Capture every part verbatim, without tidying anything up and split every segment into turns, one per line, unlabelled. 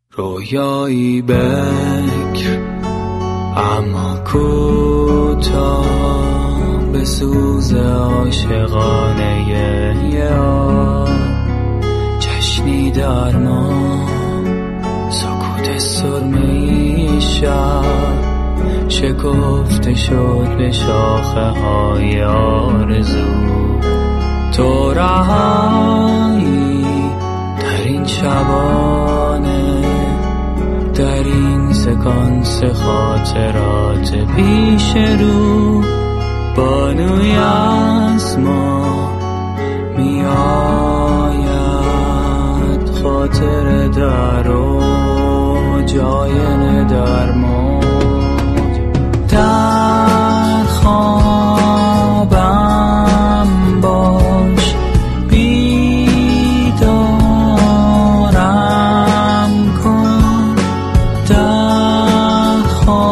رویایی بکر اما کوتاه، به سوز عاشقانه یا جشنی در ما، سکوت سرمه‌ای شب شکفته شد به شاخه های آرزو. تو رهایی در این شبانه، در این سکانس خاطرات پیش رو، بانوی از ما می آید، خاطر در و جاین در ما. در خوابم باش، بیدارم کن. در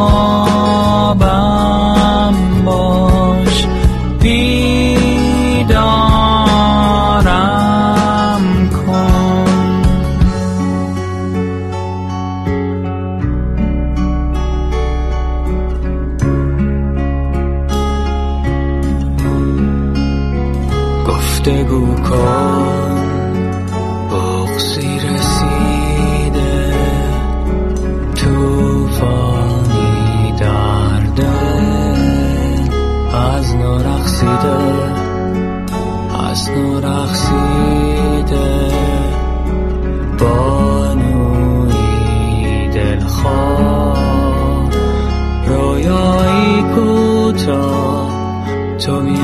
خوابم باش، بیدارم کن. گفتگو کن، بغضی رسیده، توفانی در دل، از نو رقصیده، از نو رقصیده، بانوی دلخواه. رویایی کوتاه، تو می